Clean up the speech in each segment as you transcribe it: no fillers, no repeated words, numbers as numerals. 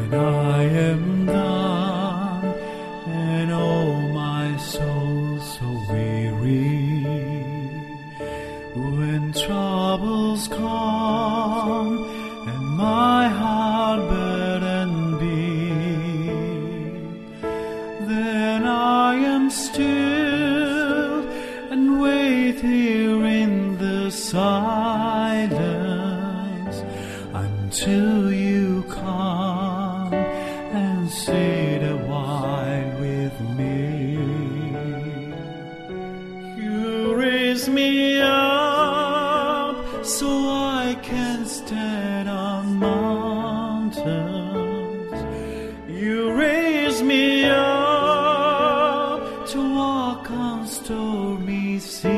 When I am done and oh my soul so weary, when troubles come and my heart burden be, then I am still and wait here in the silence until you come and sit a while with me. You raise me up so I can stand on mountains. You raise me up to walk on stormy seas.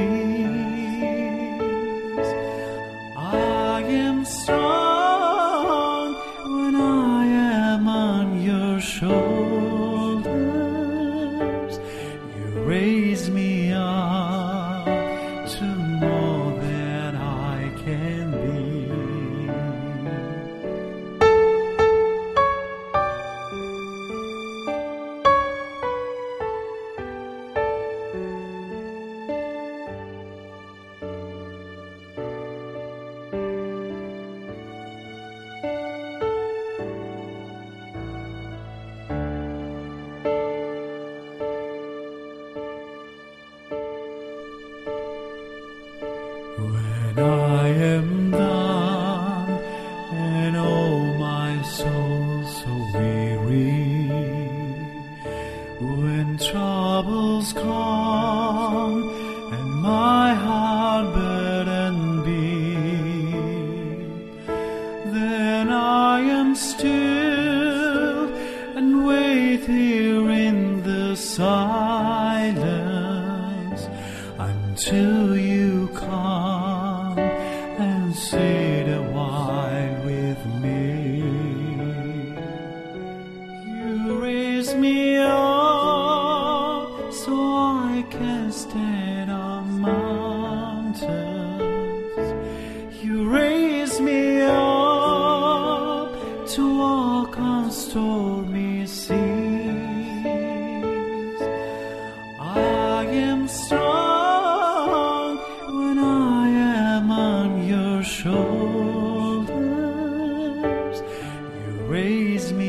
I am strong when I am on your shoulders. You raise me up to more than I can be. When I am done and oh my soul so weary, when troubles come and my heart burden be, then I am still and wait here in the silence until you come and sit a while with me. You raise me up so I can stand on mountains. You raise me up to walk on stormy seas. I am strong when I am on your shoulders. You raise me